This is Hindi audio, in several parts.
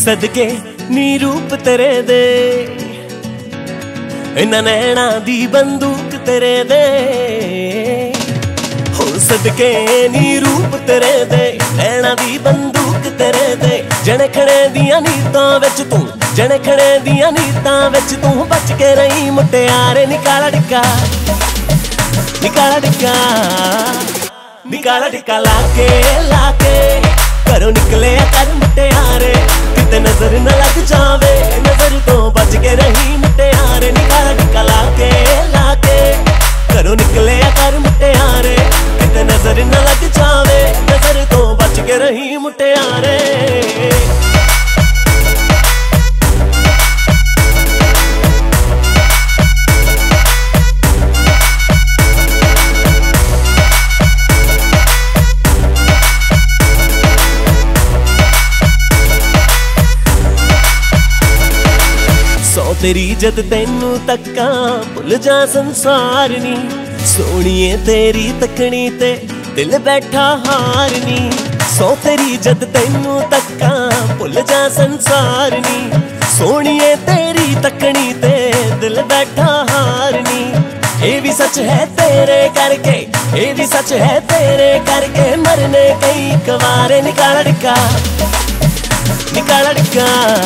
सदके नी रूप तेरे दे, इन्हां नैणां दी बंदूक तेरे दे। हो सदके नी रूप तेरे दे, नैणां दी बंदूक तेरे दे। जने खड़े दियां नीतां विच तू, जने खड़े दियां नीतां विच तू बच के रही मुटियारे। निकाला डिक्का, निकाला डिक्का, निकाला डिक्का लाके लाके घरों निकले कर मुटियारे। किते नजर न लग जावे, नजर तो बच के रही मुटियारे। निकाला डिक्का लाके लाके घरों निकले कर मुटियारे। किते नजर न लग जावे, नजर तो बच के रही मुटियारे। सौ तेरी जद तेनू तक्का भुल जा संसार नी। सोनिए तेरी तकनी ते दिल बैठा हार नी। सौ तेरी जद तेनू तक्का भुल जा संसार नी। सोनिए तेरी तकनी ते दिल बैठा हार नी। ये भी सच है तेरे करके, ये भी सच है तेरे करके मरने कई कवारे। निकाला डिक्का, निकाला डिक्का,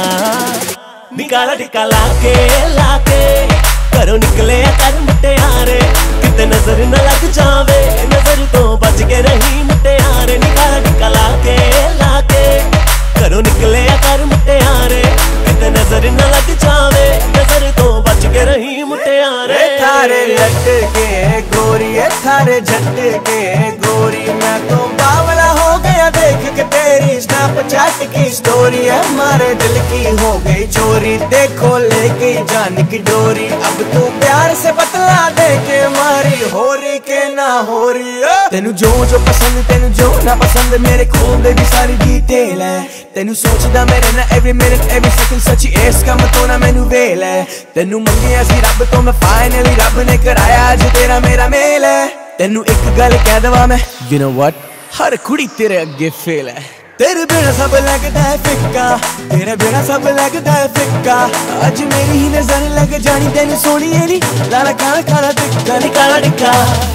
निकाला डिक्का लाके लाके घरों निकले कर मुटियारे। किते नजर न लग जावे, नजर तो बच के रही मुटियारे। निकाला डिक्का लाके लाके घरों निकले कर मुटियारे। किते नजर न लग जावे, नजर तो बच के रही मुटियारे। थारे लटके गोरी, थारे झटके गोरी, मैं तो बावला हो गया देख के तेरी स्नैपचैट की स्टोरी। हमारे दिल की हो गई चोरी, देखो ले गई जान की डोरी। अब तू प्यार से बतला दे के मारी हो रही के ना हो रही। तेनू जो जो पसंद, तेनू जो ना पसंद, मेरे खून दे भी सारी डिटेल है। तेनू सोचदा मेरे ना एवरी मिनट एवरी सेकंड, सच्ची इस कम तो ना मैनू वेल है। तेनू मंगिया सी रब तो मैं फाइनली रब ने कराया अज तेरा मेरा मेल है। तेनू एक गल कह दवा मैं, you know what, हर कुड़ी तेरे अगे फेल है। तेरे बिना सब लगदा है फिक्का, तेरे बिना सब लगदा है फिक्का। अज मेरी ही नजर लग जानी तेनू सोनी नी, लाला काला काला टिक्का। निकाला डिक्का,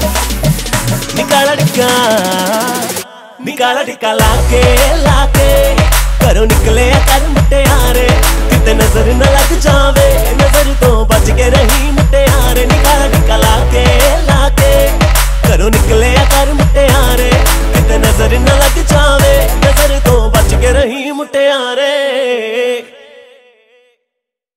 निकाला डिक्का, निकाला डिक्का लाके लाके घरों निकले कर मुटियारे। किते नजर न लग जावे, नजर तो बच के रही मुटियारे। निकाला डिक्का लाके लाके घरों निकले कर मुटियारे। किते नजर न लग जावे, नजर तो बच के रही मुटियारे।